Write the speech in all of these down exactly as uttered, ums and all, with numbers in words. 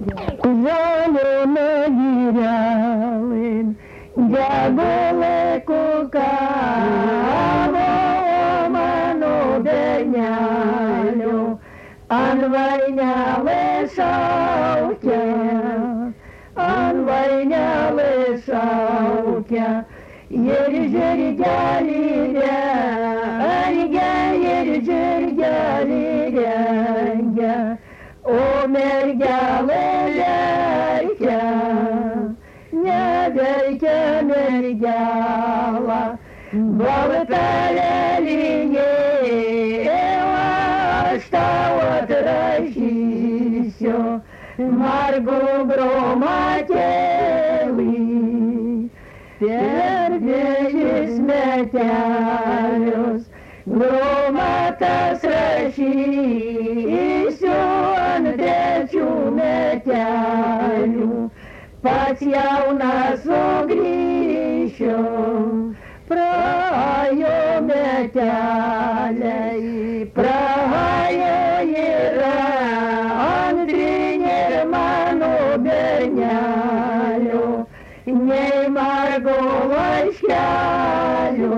Жалю нагірялин, дягули кукаво, ману денялю, ан вайняли шаутя, ан вайняли шаутя, єрі-жері-дялі-ря, єрі-жері-дялі-ря, О-мердяла-лярька, нядярька мердяла, Бабы-таля-линеева, что отращисё, Маргу громатели, Первее сметялюс, Громата сращисё, Андречу метялю, Патья у нас угрищё, Праю метяля и праю ера, Андринер ману бернялю, Ней марговочкалю,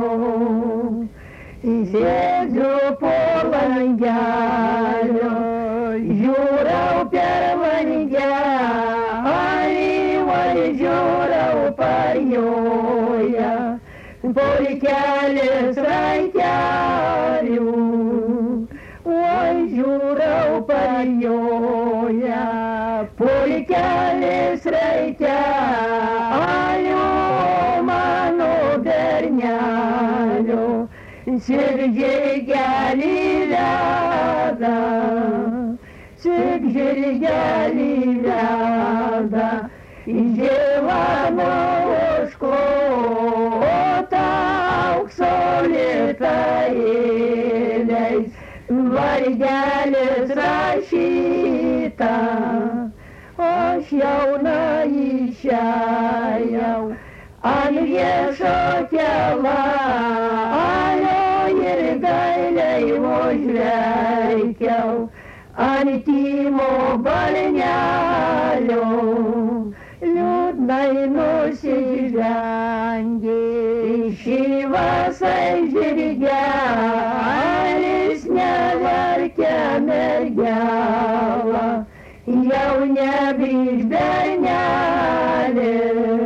Зезу полангялю, Юрау первангя, Аливай Юрау парюя, Полетяли срайтялю, Ой, Юрау парюя, Полетяли срайтялю, Ману бернялю, Сергей Галиляда, Сергей Галиляда, Еванушку, так солитаилей, Варьяли защита, Ось яуна ищаяу, Аньешо тела, Антимо больнялю, Людной носить жанги, Щива сойжерья, Лесня варька мерьяла, Я у небе жданяли.